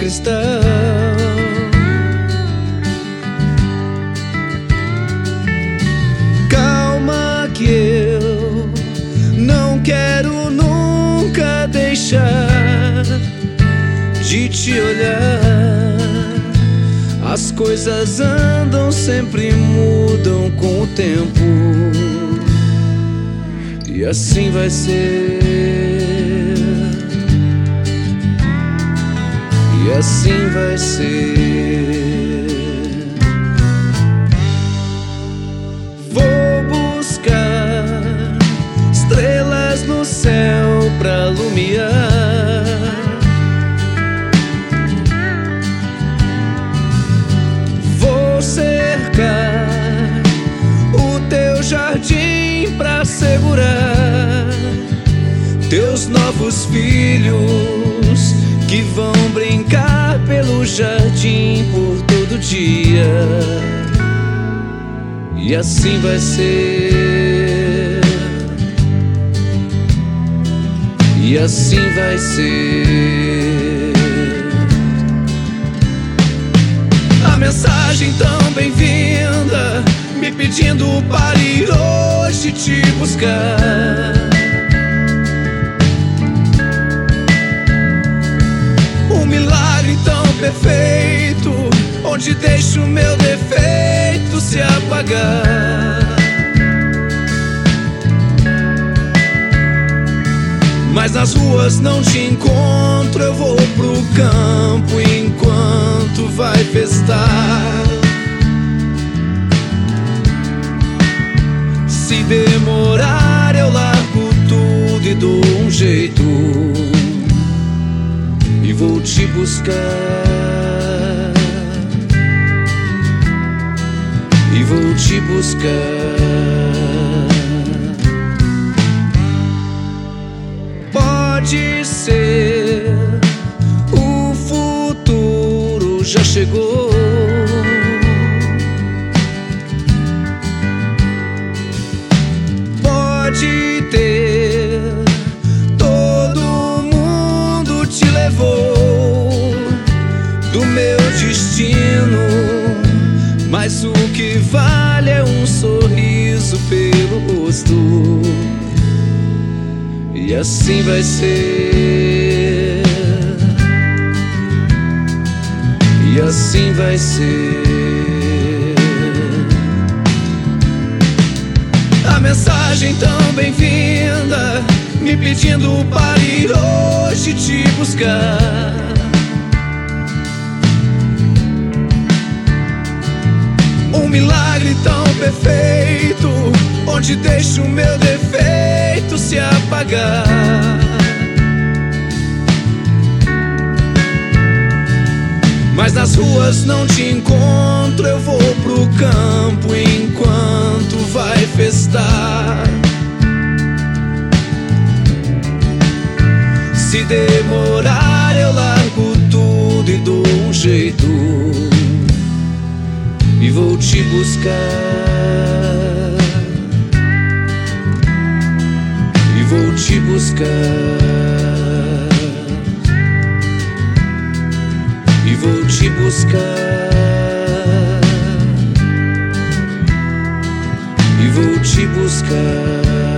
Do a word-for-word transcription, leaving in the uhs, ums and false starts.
cristão. Calma que eu não quero nunca deixar de te olhar. As coisas andam, sempre mudam com o tempo, e assim vai ser, e assim vai ser. Vou buscar estrelas no céu pra alumiar. O teu jardim pra segurar teus novos filhos que vão brincar pelo jardim por todo dia, e assim vai ser, e assim vai ser. A mensagem tão bem-vinda, me pedindo para ir hoje te buscar. Um milagre tão perfeito, onde deixo o meu defeito se apagar. Mas nas ruas não te encontro, eu vou pro campo enquanto vai festar. Se demorar eu largo tudo e dou um jeito, e vou te buscar, e vou te buscar. Pode ser, o futuro já chegou. Pode ter, todo mundo te levou do meu destino, mas o que vale é um sorriso pelo rosto, e assim vai ser, e assim vai ser. A mensagem tão bem-vinda, me pedindo para ir hoje te buscar. Um milagre tão perfeito, onde deixo o meu defeito se apagar. Mas nas ruas não te encontro, eu vou pro campo enquanto vai festar. Se demorar eu largo tudo e dou um jeito, e vou te buscar, e vou te buscar, e vou te buscar, e vou te buscar.